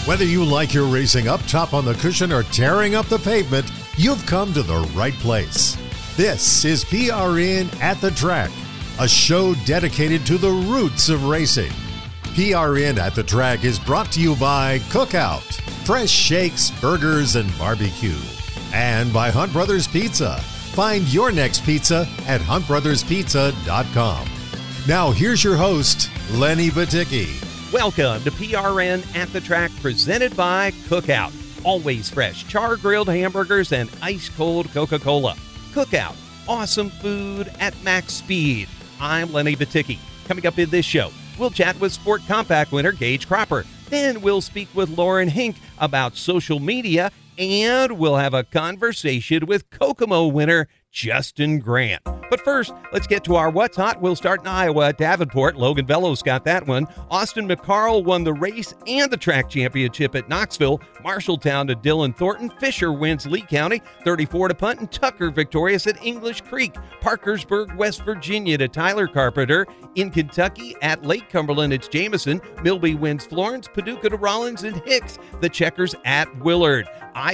Whether you like your racing up top on the cushion or tearing up the pavement, you've come to the right place. This is PRN at the Track, a show dedicated to the roots of racing. PRN at the Track is brought to you by Cookout, fresh shakes, burgers, and barbecue, and by Hunt Brothers Pizza. Find your next pizza at huntbrotherspizza.com. Now here's your host, Lenny Baticki. Welcome to PRN at the Track, presented by Cookout. Always fresh char-grilled hamburgers and ice-cold Coca-Cola. Cookout, awesome food at max speed. I'm Lenny Baticki. Coming up in this show, we'll chat with Sport Compact winner Gage Cropper. Then we'll speak with Lauren Hink about social media, and we'll have a conversation with Kokomo winner Justin Grant. But first, let's get to our What's Hot. We'll start in Iowa at Davenport. Logan Vello's got that one. Austin McCarl won the race and the track championship at Knoxville. Marshalltown to Dylan Thornton. Fisher wins Lee County, 34 to punt, and Tucker victorious at English Creek. Parkersburg, West Virginia to Tyler Carpenter. In Kentucky at Lake Cumberland, it's Jameson. Milby wins Florence. Paducah to Rollins and Hicks. The Checkers at Willard.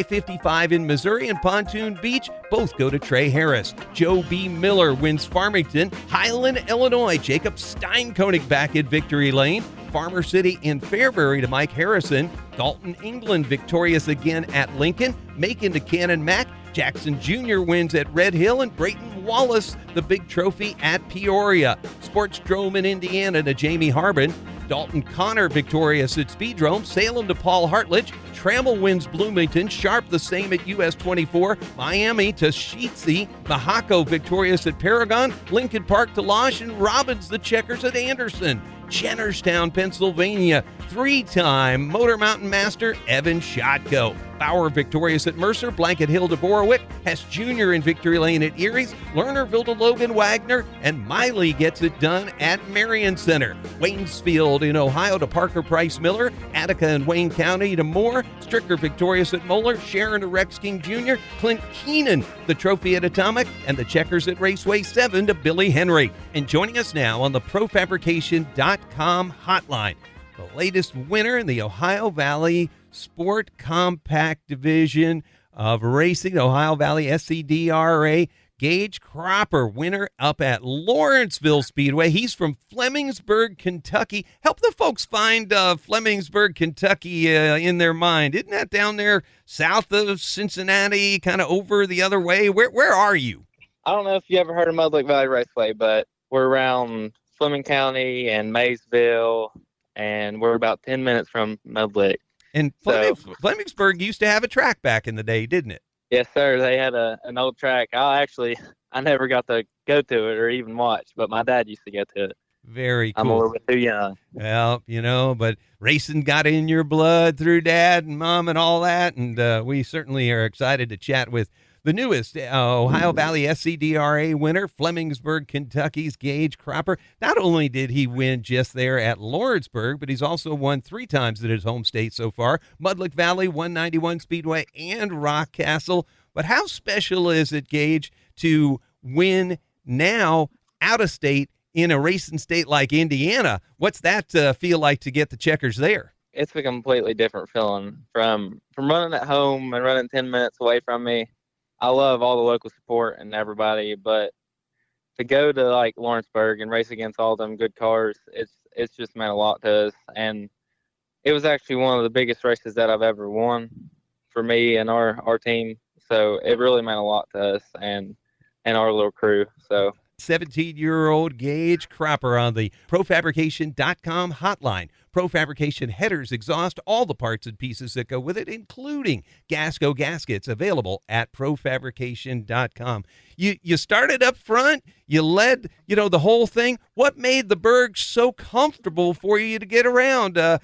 I-55 in Missouri and Pontoon Beach both go to Trey Harris. Joe B. Miller wins Farmington. Highland, Illinois, Jacob Steinkoenig back at Victory Lane. Farmer City in Fairbury to Mike Harrison. Dalton, England victorious again at Lincoln. Macon to Cannon Mac. Jackson Jr. wins at Red Hill, and Brayton Wallace the big trophy at Peoria. Sportsdrome in Indiana to Jamie Harbin. Dalton Connor victorious at Speedrome. Salem to Paul Hartledge. Trammell wins Bloomington. Sharp the same at US 24. Miami to Sheetsy. Mahako victorious at Paragon. Lincoln Park to Losh, and Robbins the Checkers at Anderson. Jennerstown, Pennsylvania. Three-time Motor Mountain Master Evan Shotko. Bauer victorious at Mercer. Blanket Hill to Borowick. Hess Jr. in Victory Lane at Erie's. Lernerville to Logan Wagner. And Miley gets it done at Marion Center. Waynesfield in Ohio to Parker Price Miller. Attica and Wayne County to Moore. Stricker victorious at Moeller. Sharon to Rex King Jr. Clint Keenan the trophy at Atomic. And the Checkers at Raceway 7 to Billy Henry. And joining us now on the ProFabrication.com hotline, the latest winner in the Ohio Valley Sport Compact Division of Racing, Ohio Valley SCDRA, Gage Cropper, winner up at Lawrenceville Speedway. He's from Flemingsburg, Kentucky. Help the folks find Flemingsburg, Kentucky in their mind. Isn't that down there south of Cincinnati, kind of over the other way? Where are you? I don't know if you ever heard of Mudlick Valley Raceway, but we're around Fleming County and Maysville, and we're about 10 minutes from Mudlick. And Flemingsburg used to have a track back in the day, didn't it? Yes, sir. They had an old track. I never got to go to it or even watch, but my dad used to go to it. Very cool. I'm a little bit too young. Well, but racing got in your blood through dad and mom and all that, and we certainly are excited to chat with the newest Ohio Valley SCDRA winner, Flemingsburg, Kentucky's Gage Cropper. Not only did he win just there at Lawrenceburg, but he's also won 3 times at his home state so far, Mudlick Valley, 191 Speedway, and Rockcastle. But how special is it, Gage, to win now out of state in a racing state like Indiana? What's that feel like to get the Checkers there? It's a completely different feeling from running at home and running 10 minutes away from me. I love all the local support and everybody, but to go to like Lawrenceburg and race against all them good cars, it's just meant a lot to us. And it was actually one of the biggest races that I've ever won for me and our team. So it really meant a lot to us and our little crew. So 17-year-old Gage Cropper on the ProFabrication.com hotline. ProFabrication headers, exhaust, all the parts and pieces that go with it, including Gasco gaskets, available at ProFabrication.com. You started up front. You led, the whole thing. What made the Berg so comfortable for you to get around? The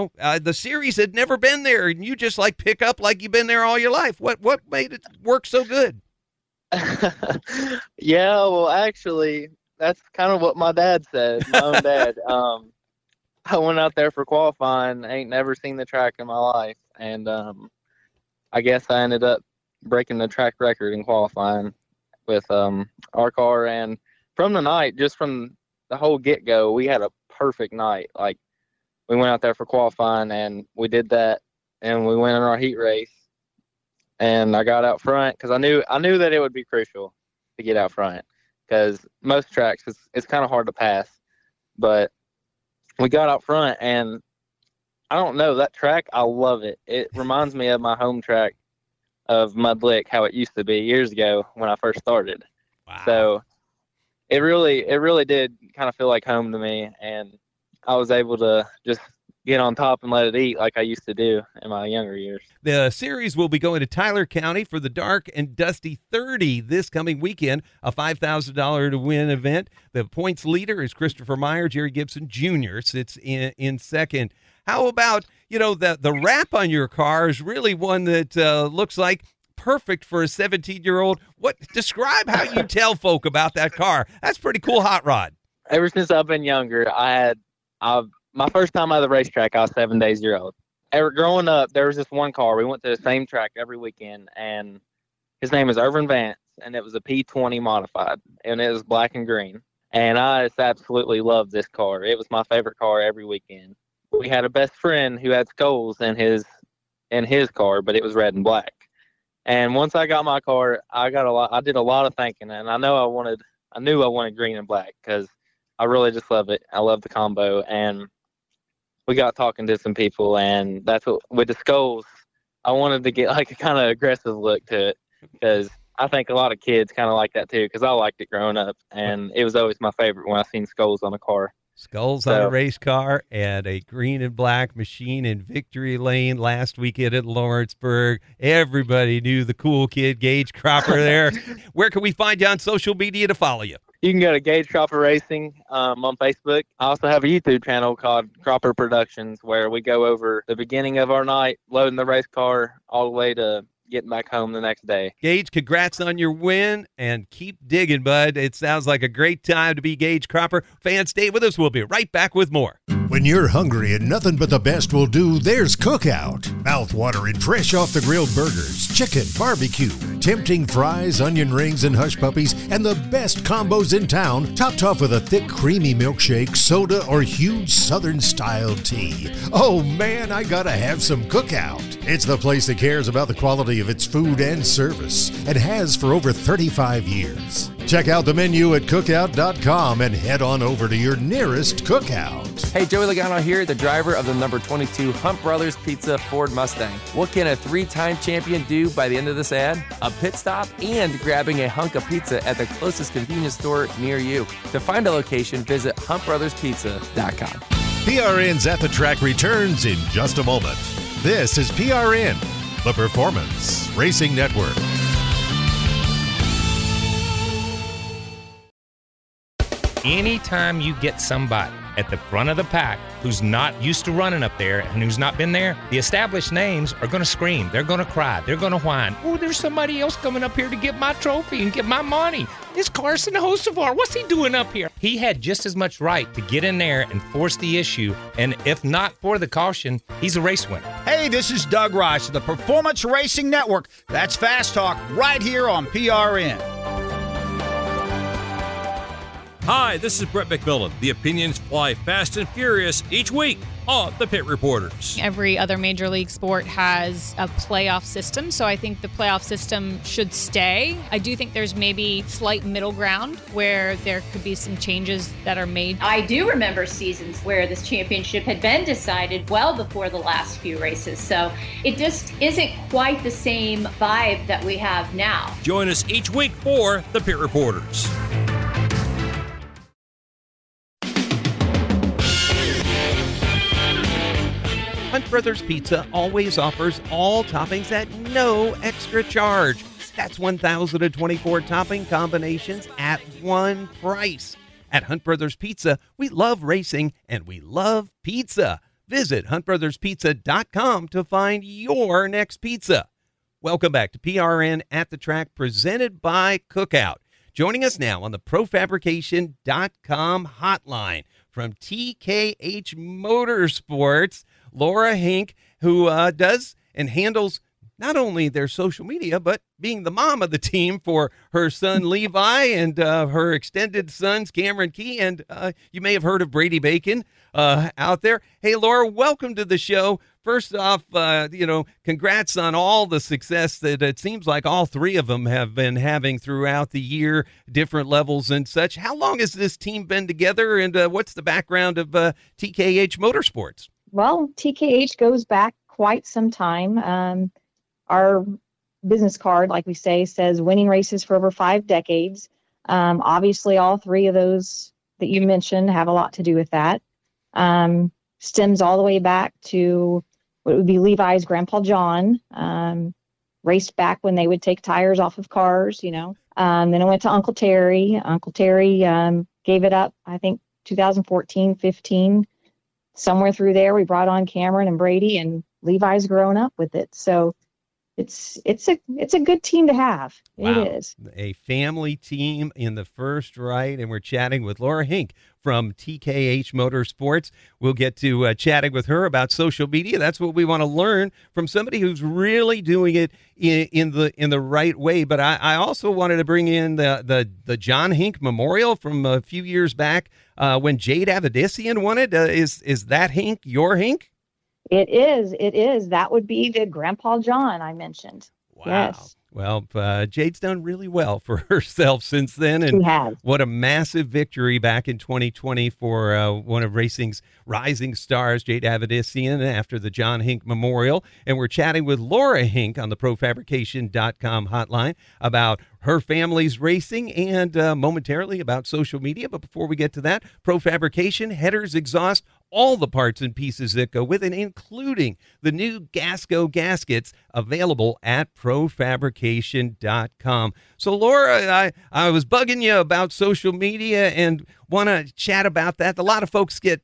series had never been there, and you just pick up like you've been there all your life. What made it work so good? Yeah, well, actually, that's kind of what my dad said, my own dad. I went out there for qualifying, ain't never seen the track in my life, and I guess I ended up breaking the track record in qualifying with our car. And from the night, just from the whole get-go, we had a perfect night. We went out there for qualifying, and we did that and we went in our heat race. And I got out front because I knew that it would be crucial to get out front because most tracks it's kind of hard to pass. But we got out front, and I don't know, that track, I love it. It reminds me of my home track of Mud Lick, how it used to be years ago when I first started. Wow. So it really did kind of feel like home to me, and I was able to just get on top and let it eat like I used to do in my younger years. The series will be going to Tyler County for the Dark and Dusty 30 this coming weekend, a $5,000 to win event. The points leader is Christopher Meyer. Jerry Gibson Jr. sits in second. How about, the wrap on your car is really one that looks like perfect for a 17-year-old. Describe how you tell folk about that car. That's pretty cool hot rod. Ever since I've been younger, my first time out of the racetrack, I was 7 days old. Growing up, there was this one car. We went to the same track every weekend, and his name is Irvin Vance, and it was a P20 modified, and it was black and green. And I just absolutely loved this car. It was my favorite car every weekend. We had a best friend who had skulls in his car, but it was red and black. And once I got my car, I did a lot of thinking, and I knew I wanted green and black because I really just love it. I love the combo, and we got talking to some people, and that's what, with the skulls, I wanted to get like a kind of aggressive look to it because I think a lot of kids kind of like that too because I liked it growing up, and it was always my favorite when I seen skulls on a car. Skulls on a race car and a green and black machine in Victory Lane last weekend at Lawrenceburg. Everybody knew the cool kid, Gage Cropper, there. Where can we find you on social media to follow you? You can go to Gage Cropper Racing on Facebook. I also have a YouTube channel called Cropper Productions where we go over the beginning of our night, loading the race car, all the way to getting back home the next day. Gage, congrats on your win, and keep digging, bud. It sounds like a great time to be Gage Cropper. Fans, stay with us. We'll be right back with more. When you're hungry and nothing but the best will do, there's Cookout. Mouth-watering, fresh off the grilled burgers, chicken, barbecue, tempting fries, onion rings, and hush puppies, and the best combos in town, topped off with a thick, creamy milkshake, soda, or huge Southern-style tea. Oh, man, I gotta have some Cookout. It's the place that cares about the quality of its food and service and has for over 35 years. Check out the menu at cookout.com and head on over to your nearest Cookout. Hey, Joey Logano here, the driver of the number 22 Hunt Brothers Pizza Ford Mustang. What can a 3-time champion do by the end of this ad? A pit stop and grabbing a hunk of pizza at the closest convenience store near you. To find a location, visit huntbrotherspizza.com. PRN's At the Track returns in just a moment. This is PRN, the Performance Racing Network. Anytime you get somebody at the front of the pack who's not used to running up there and who's not been there, the established names are going to scream. They're going to cry. They're going to whine. Oh, there's somebody else coming up here to get my trophy and get my money. It's Carson Hocevar. What's he doing up here? He had just as much right to get in there and force the issue, and if not for the caution, he's a race winner. Hey, this is Doug Rice of the Performance Racing Network. That's Fast Talk right here on PRN. Hi, this is Brett McMillan. The opinions fly fast and furious each week on the Pit Reporters. Every other major league sport has a playoff system, so I think the playoff system should stay. I do think there's maybe slight middle ground where there could be some changes that are made. I do remember seasons where this championship had been decided well before the last few races, so it just isn't quite the same vibe that we have now. Join us each week for the Pit Reporters. Hunt Brothers Pizza always offers all toppings at no extra charge. That's 1,024 topping combinations at one price. At Hunt Brothers Pizza, we love racing and we love pizza. Visit huntbrotherspizza.com to find your next pizza. Welcome back to PRN at the Track, presented by Cookout. Joining us now on the ProFabrication.com hotline from TKH Motorsports, Laura Hink, who does and handles not only their social media, but being the mom of the team for her son Levi and her extended sons Cameron Key, and you may have heard of Brady Bacon. out there. Hey, Laura, welcome to the show. First off, congrats on all the success that it seems like all three of them have been having throughout the year, different levels and such. How long has this team been together, and what's the background of TKH Motorsports? Well, TKH goes back quite some time. Our business card, like we say, says winning races for over 5 decades. Obviously, all three of those that you mentioned have a lot to do with that. Stems all the way back to what would be Levi's grandpa John. Raced back when they would take tires off of cars, Then I went to Uncle Terry. Uncle Terry gave it up, I think, 2014, 15. Somewhere through there, we brought on Cameron and Brady, and Levi's grown up with it. So it's a good team to have. Wow. It is A family team in the first right, and we're chatting with Laura Hink from TKH Motorsports. We'll get to chatting with her about social media. That's what we want to learn from somebody who's really doing it in the right way. But I also wanted to bring in the John Hink Memorial from a few years back when Jade Avedisian won it. Is that Hink your Hink? It is. That would be the Grandpa John I mentioned. Wow. Yes. Well, Jade's done really well for herself since then. And she has. What a massive victory back in 2020 for one of racing's rising stars, Jade Avedisian, after the John Hink Memorial. And we're chatting with Laura Hink on the ProFabrication.com hotline about her family's racing and momentarily about social media. But before we get to that, Pro Fabrication, headers, exhaust, all the parts and pieces that go with it, including the new Gasco gaskets available at ProFabrication.com. So, Laura, I was bugging you about social media and want to chat about that. A lot of folks get,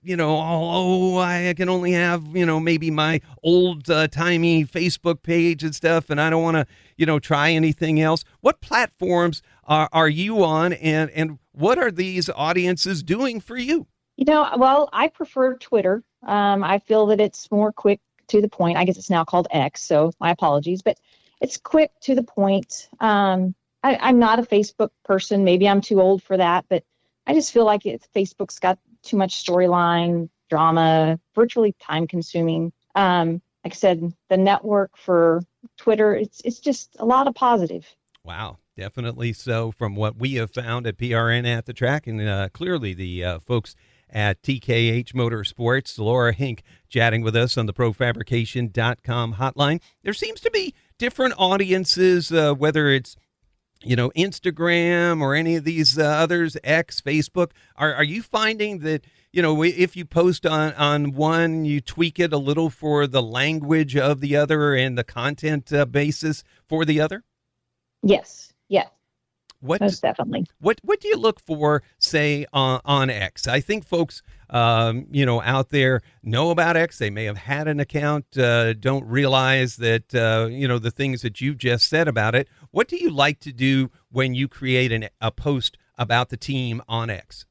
I can only have, maybe my old-timey Facebook page and stuff, and I don't want to, try anything else. What platforms are you on, and what are these audiences doing for you? Well, I prefer Twitter. I feel that it's more quick to the point. I guess it's now called X, so my apologies, but it's quick to the point. I'm not a Facebook person. Maybe I'm too old for that, but I just feel like Facebook's got too much storyline, drama, virtually time consuming. Like I said, the network for Twitter, it's just a lot of positive. Wow. Definitely so from what we have found at PRN at the track, and clearly the folks at TKH Motorsports. Laura Hink chatting with us on the ProFabrication.com hotline. There seems to be different audiences, whether it's Instagram or any of these others, X, Facebook. Are you finding that, if you post on one, you tweak it a little for the language of the other and the content basis for the other? Yes. Most definitely. What do you look for, say, on X? I think folks, out there know about X. They may have had an account, don't realize that, the things that you just said about it. What do you like to do when you create a post about the team on X?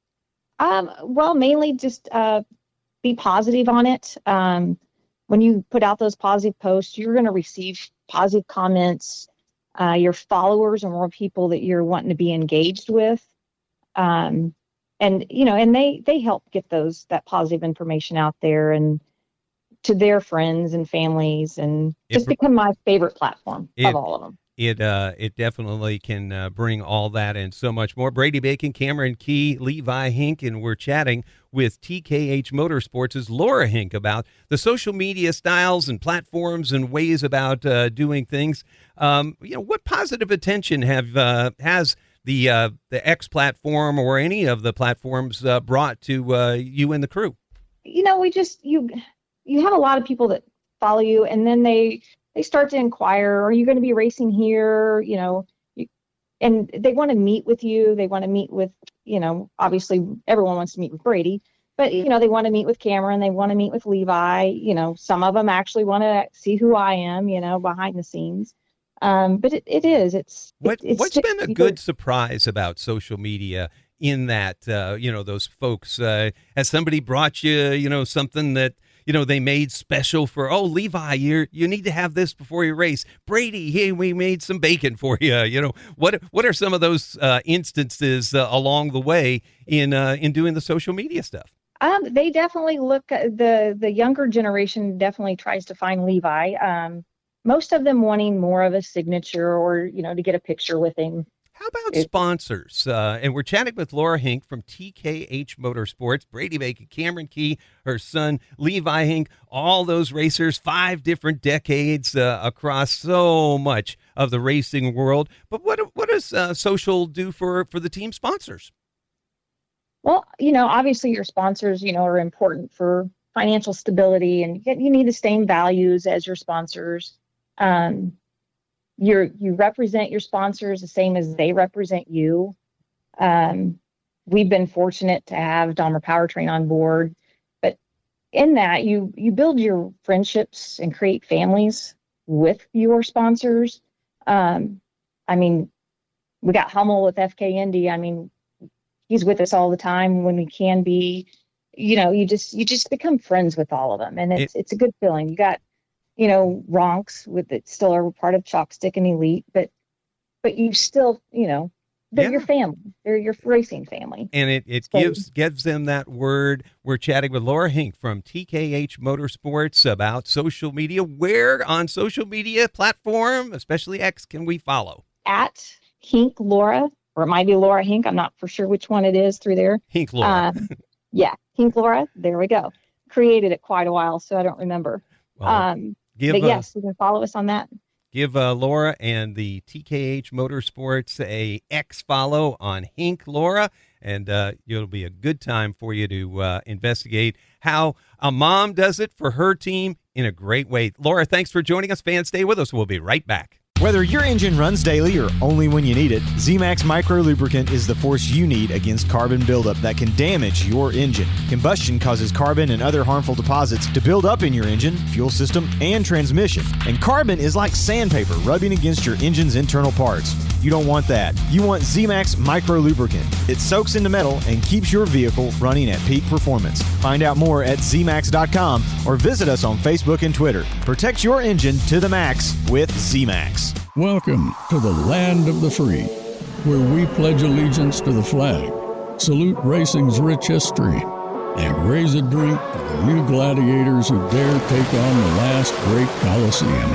Well, mainly just be positive on it. When you put out those positive posts, you're going to receive positive comments. Your followers are more people that you're wanting to be engaged with. And they help get that positive information out there and to their friends and families, and just become my favorite platform of all of them. It definitely can bring all that and so much more. Brady Bacon, Cameron Key, Levi Hink, and we're chatting with TKH Motorsports' Laura Hink about the social media styles and platforms and ways about doing things. What positive attention has the X platform or any of the platforms brought to you and the crew? You have a lot of people that follow you, and then they start to inquire, are you going to be racing here? And they want to meet with you. They want to meet with, obviously everyone wants to meet with Brady, but, they want to meet with Cameron. They want to meet with Levi. Some of them actually want to see who I am, behind the scenes. But what's been a good surprise about social media in that, those folks, has somebody brought you, something that, they made special for, Levi, you need to have this before you race. Brady, hey, we made some bacon for you. What are some of those instances along the way in doing the social media stuff? They definitely look, the younger generation definitely tries to find Levi. Most of them wanting more of a signature or, to get a picture with him. How about sponsors? And we're chatting with Laura Hink from TKH Motorsports, Brady Bacon, Cameron Key, her son Levi Hink, all those racers, 5 different decades across so much of the racing world. But what does social do for the team sponsors? Well, obviously your sponsors, are important for financial stability, and you need the same values as your sponsors. You represent your sponsors the same as they represent you. We've been fortunate to have Dahmer Powertrain on board, but in that you build your friendships and create families with your sponsors. We got Hummel with FK Indy. He's with us all the time when we can be. You just become friends with all of them, and it's a good feeling. You got Ronks with it still are part of Chalkstick and Elite, but you still, they're your family. They're your racing family. And it gives them that word. We're chatting with Laura Hink from TKH Motorsports about social media. Where on social media platform, especially X, can we follow? At Hink Laura, or it might be Laura Hink. I'm not for sure which one it is through there. Hink Laura. Yeah, Hink Laura. There we go. Created it quite a while, so I don't remember. Well, yes, you can follow us on that. Give Laura and the TKH Motorsports a X follow on Hink Laura, and it'll be a good time for you to investigate how a mom does it for her team in a great way. Laura, thanks for joining us. Fans, stay with us. We'll be right back. Whether your engine runs daily or only when you need it, Z-Max Micro Lubricant is the force you need against carbon buildup that can damage your engine. Combustion causes carbon and other harmful deposits to build up in your engine, fuel system, and transmission. And carbon is like sandpaper rubbing against your engine's internal parts. You don't want that. You want Z-Max Micro Lubricant. It soaks into metal and keeps your vehicle running at peak performance. Find out more at zmax.com or visit us on Facebook and Twitter. Protect your engine to the max with Z-Max. Welcome to the land of the free, where we pledge allegiance to the flag, salute racing's rich history, and raise a drink to the new gladiators who dare take on the last great Coliseum.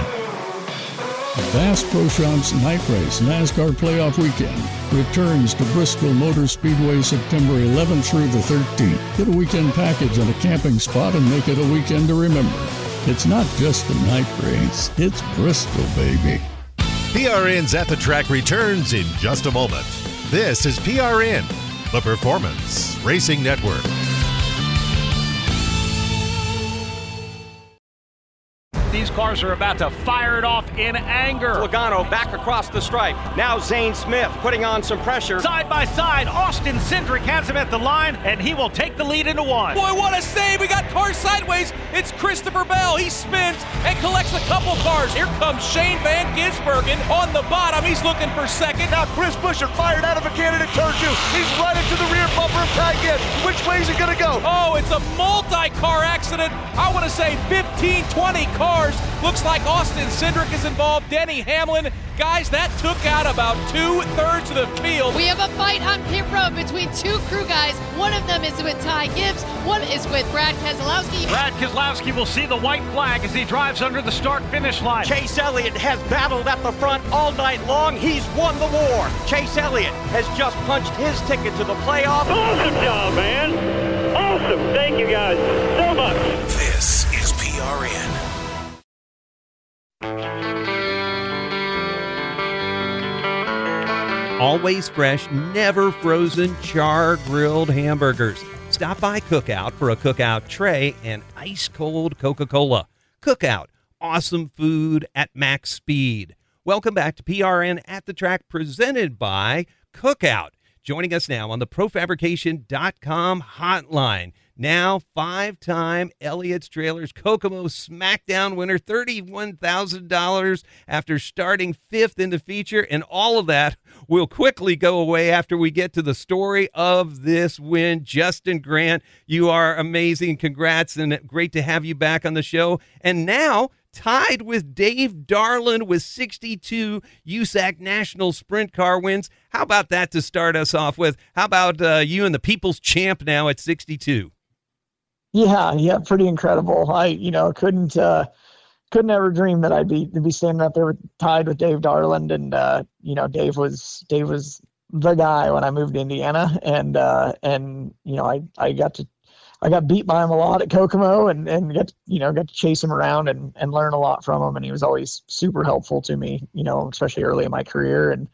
The Bass Pro Shops Night Race NASCAR Playoff Weekend returns to Bristol Motor Speedway September 11th through the 13th. Get a weekend package and a camping spot and make it a weekend to remember. It's not just a night race, it's Bristol, baby. PRN's At the Track returns in just a moment. This is PRN, the Performance Racing Network. These cars are about to fire it off in anger. Logano back across the stripe. Now Zane Smith putting on some pressure. Side by side, Austin Cindric has him at the line, and he will take the lead into one. Boy, what a save. We got cars sideways. It's Christopher Bell. He spins and collects a couple cars. Here comes Shane Van Gisbergen on the bottom. He's looking for second. Now Chris Buescher fired out of a cannon at turn 2. He's right into the rear bumper of Ty Gibbs. Which way is he going to go? Oh, it's a multi-car accident. I want to say 15, 20 cars. Looks like Austin Cindric is involved. Denny Hamlin. Guys, that took out about 2/3 of the field. We have a fight on pit road between 2 crew guys. One of them is with Ty Gibbs. One is with Brad Keselowski. Brad Keselowski will see the white flag as he drives under the start-finish line. Chase Elliott has battled at the front all night long. He's won the war. Chase Elliott has just punched his ticket to the playoff. Awesome job, man. Awesome. Thank you guys so much. This is PRN. Always fresh, never frozen, char-grilled hamburgers. Stop by Cookout for a Cookout tray and ice-cold Coca-Cola. Cookout, awesome food at max speed. Welcome back to PRN At the Track, presented by Cookout. Joining us now on the ProFabrication.com hotline. Now, 5-time Elliott's Trailers Kokomo SmackDown winner, $31,000 after starting 5th in the feature, and all of that will quickly go away after we get to the story of this win. Justin Grant, you are amazing. Congrats, and great to have you back on the show. And now, tied with Dave Darland with 62 USAC National Sprint Car wins. How about that to start us off with? How about you and the People's Champ now at 62? Yeah, pretty incredible. I couldn't ever dream that I'd be standing up there tied with Dave Darland, and Dave was the guy when I moved to Indiana, and I got beat by him a lot at Kokomo, and got to chase him around and learn a lot from him, and he was always super helpful to me, especially early in my career, and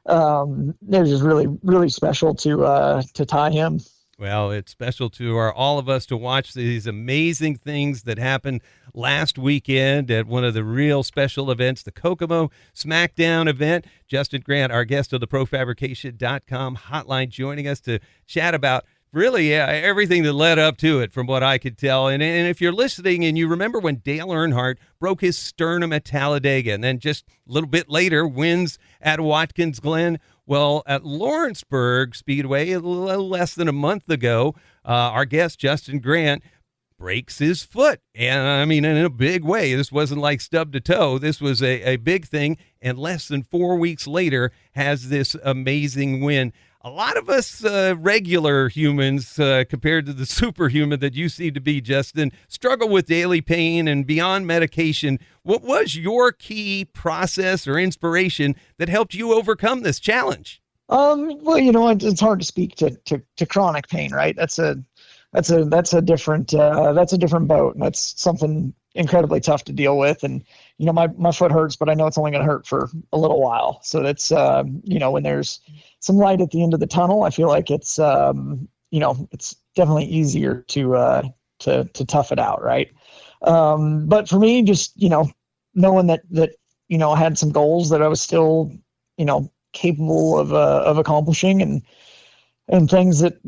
it was just really, really special to tie him. Well, it's special to all of us to watch these amazing things that happened last weekend at one of the real special events, the Kokomo Smackdown event. Justin Grant, our guest of the ProFabrication.com hotline, joining us to chat about really everything that led up to it, from what I could tell. And if you're listening and you remember when Dale Earnhardt broke his sternum at Talladega and then just a little bit later wins at Watkins Glen, well, at Lawrenceburg Speedway a little less than a month ago, our guest, Justin Grant, breaks his foot. And I mean, in a big way. This wasn't like stub to toe. This was a big thing. And less than 4 weeks later has this amazing win. A lot of us regular humans, compared to the superhuman that you seem to be, Justin, struggle with daily pain and beyond medication. What was your key process or inspiration that helped you overcome this challenge? Well, it's hard to speak to chronic pain, right? That's a different boat, and that's something incredibly tough to deal with. And my foot hurts, but I know it's only going to hurt for a little while. So that's when there's some light at the end of the tunnel, I feel like it's it's definitely easier to tough it out, right? But for me, just knowing that I had some goals that I was still capable of accomplishing, and things that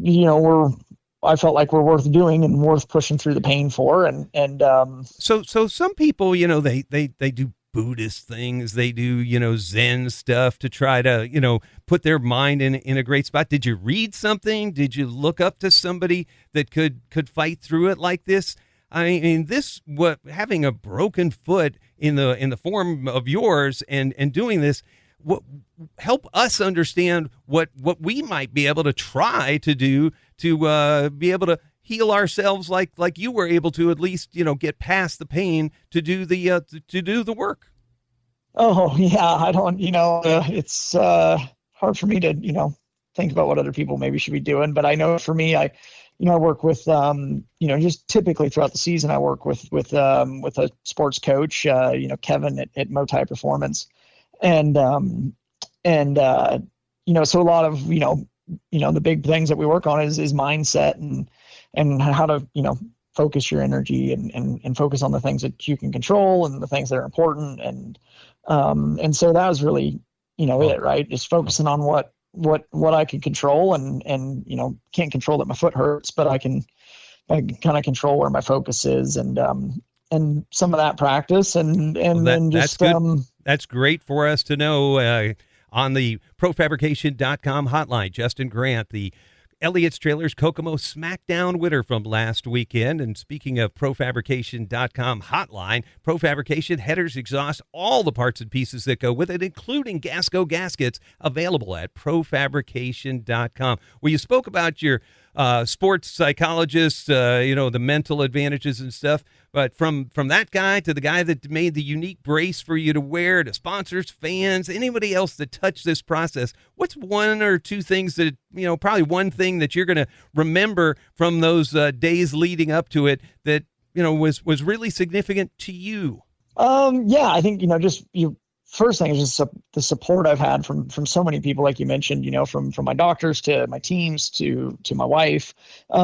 I felt like were worth doing and worth pushing through the pain for. So some people, they do Buddhist things, they do, Zen stuff to try to, put their mind in a great spot. Did you read something? Did you look up to somebody that could fight through it like this? I mean, having a broken foot in the form of yours and doing this, help us understand what we might be able to try to do to be able to heal ourselves like you were able to, at least get past the pain to do the work. Oh yeah, I don't. It's hard for me to think about what other people maybe should be doing, but I know for me, I work with just typically throughout the season, I work with a sports coach, Kevin at Motai Performance. And so a lot of, the big things that we work on is mindset and how to, focus your energy and focus on the things that you can control and the things that are important. And so that was really, it, right. Just focusing on what I can control and can't control that my foot hurts, but I can kind of control where my focus is and some of that practice and then just, that's good. That's great for us to know on the ProFabrication.com hotline. Justin Grant, the Elliott's Trailers Kokomo Smackdown winner from last weekend. And speaking of ProFabrication.com hotline, ProFabrication headers, exhaust, all the parts and pieces that go with it, including Gasco gaskets, available at ProFabrication.com. Well, you spoke about your sports psychologist, the mental advantages and stuff. But from that guy to the guy that made the unique brace for you to wear, to sponsors, fans, anybody else that touched this process, what's one or two things that, probably one thing that you're going to remember from those days leading up to it that, was really significant to you? I think, first thing is just the support I've had from so many people, like you mentioned, from my doctors to my teams to my wife.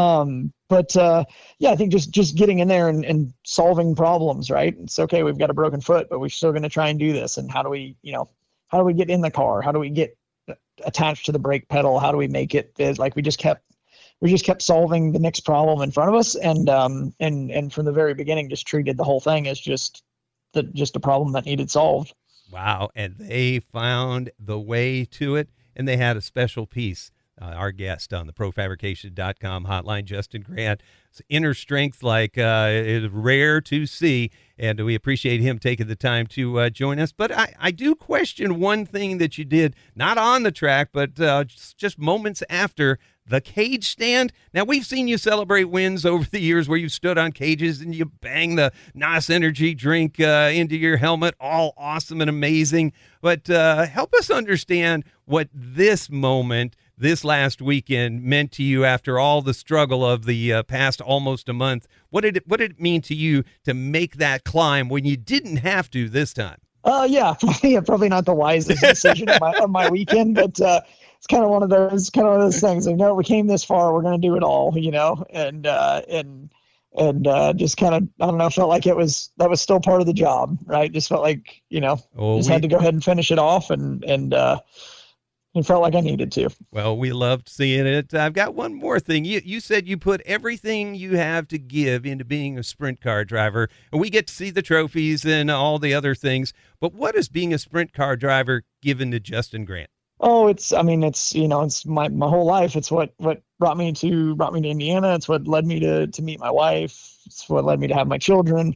I think just getting in there and solving problems, right? It's okay. We've got a broken foot, but we're still going to try and do this. And how do we get in the car? How do we get attached to the brake pedal? How do we make it like we just kept solving the next problem in front of us. And from the very beginning, just treated the whole thing as just a problem that needed solved. Wow. And they found the way to it, and they had a special piece. Our guest on the ProFabrication.com hotline, Justin Grant, inner strength is rare to see, and we appreciate him taking the time to join us. But I do question one thing that you did, not on the track, but just moments after the cage stand. Now, we've seen you celebrate wins over the years where you stood on cages and you bang the NOS Energy drink into your helmet. All awesome and amazing. But help us understand what this moment, this last weekend, meant to you after all the struggle of the past almost a month. What did it mean to you to make that climb when you didn't have to this time? Yeah, probably not the wisest decision of my weekend, but it's kind of one of those things. We came this far, we're going to do it all, and just kind of, I don't know, felt like that was still part of the job, right? Just felt like, had to go ahead and finish it off, and it felt like I needed to. Well, we loved seeing it. I've got one more thing. You said you put everything you have to give into being a sprint car driver, and we get to see the trophies and all the other things. But what is being a sprint car driver given to Justin Grant? Oh, it's my whole life. It's what brought me to Indiana. It's what led me to meet my wife. It's what led me to have my children.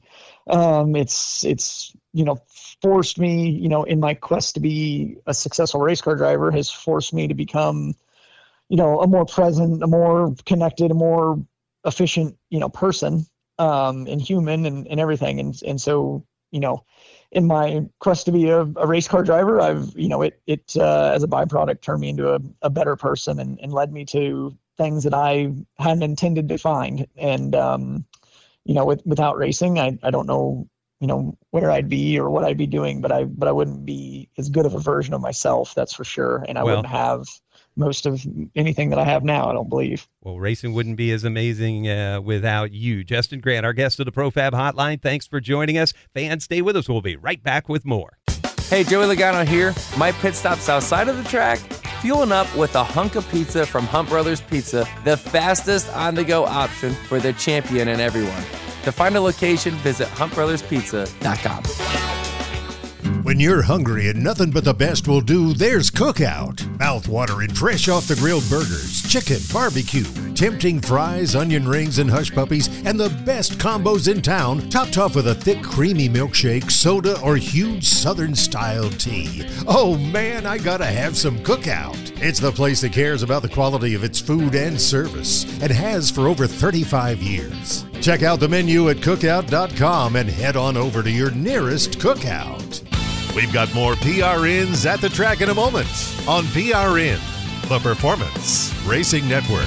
It's forced me, in my quest to be a successful race car driver, has forced me to become, a more present, a more connected, a more efficient, person, and human and everything. And so, in my quest to be a race car driver, I've, it as a byproduct turned me into a better person and led me to things that I hadn't intended to find. And, without racing, I don't know, where I'd be or what I'd be doing, but I wouldn't be as good of a version of myself, that's for sure. And I wouldn't have most of anything that I have now, I don't believe. Well, racing wouldn't be as amazing without you. Justin Grant, our guest of the ProFab Hotline, thanks for joining us. Fans, stay with us. We'll be right back with more. Hey, Joey Logano here. My pit stop's outside of the track, fueling up with a hunk of pizza from Hunt Brothers Pizza, the fastest on-the-go option for the champion and everyone. To find a location, visit huntbrotherspizza.com. When you're hungry and nothing but the best will do, there's Cookout. Mouth-watering, fresh off-the-grill burgers, chicken, barbecue, tempting fries, onion rings, and hush puppies, and the best combos in town, topped off with a thick, creamy milkshake, soda, or huge Southern-style tea. Oh, man, I gotta have some Cookout. It's the place that cares about the quality of its food and service, and has for over 35 years. Check out the menu at cookout.com and head on over to your nearest Cookout. We've got more PRNs at the track in a moment on PRN, the Performance Racing Network.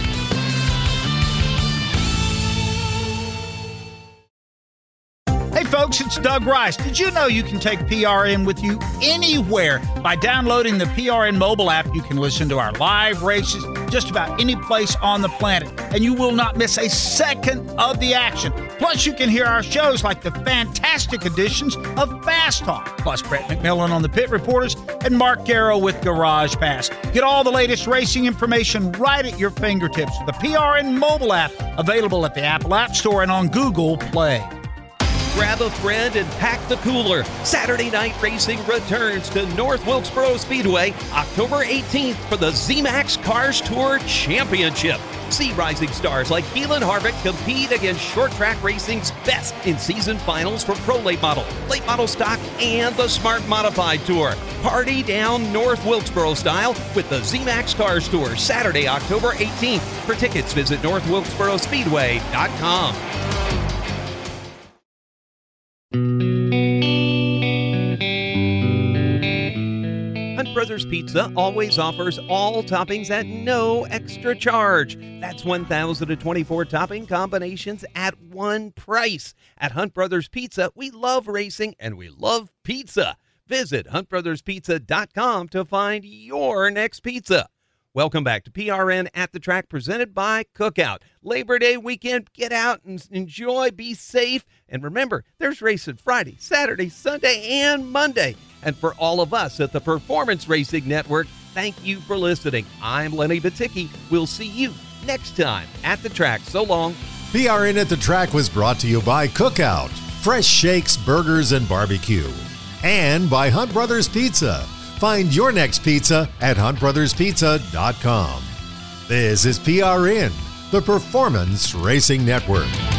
Hey folks, it's Doug Rice. Did you know you can take PRN with you anywhere? By downloading the PRN mobile app, you can listen to our live races just about any place on the planet, and you will not miss a second of the action. Plus, you can hear our shows like the fantastic editions of Fast Talk, plus Brett McMillan on the Pit Reporters and Mark Garrow with Garage Pass. Get all the latest racing information right at your fingertips. The PRN mobile app, available at the Apple App Store and on Google Play. Grab a friend and pack the cooler. Saturday Night Racing returns to North Wilkesboro Speedway October 18th for the ZMAX Cars Tour Championship. See rising stars like Keelan Harvick compete against short track racing's best in season finals for Pro Late Model Stock, and the Smart Modified Tour. Party down North Wilkesboro style with the ZMAX Cars Tour Saturday, October 18th. For tickets, visit northwilkesborospeedway.com. Hunt Brothers Pizza always offers all toppings at no extra charge. That's 1,024 topping combinations at one price. At Hunt Brothers Pizza, we love racing and we love pizza. Visit huntbrotherspizza.com to find your next pizza. Welcome back to PRN at the Track, presented by Cookout. Labor Day weekend, get out and enjoy, be safe. And remember, there's racing Friday, Saturday, Sunday, and Monday. And for all of us at the Performance Racing Network, thank you for listening. I'm Lenny Baticki. We'll see you next time at the track. So long. PRN at the Track was brought to you by Cookout, fresh shakes, burgers, and barbecue. And by Hunt Brothers Pizza. Find your next pizza at huntbrotherspizza.com. This is PRN, the Performance Racing Network.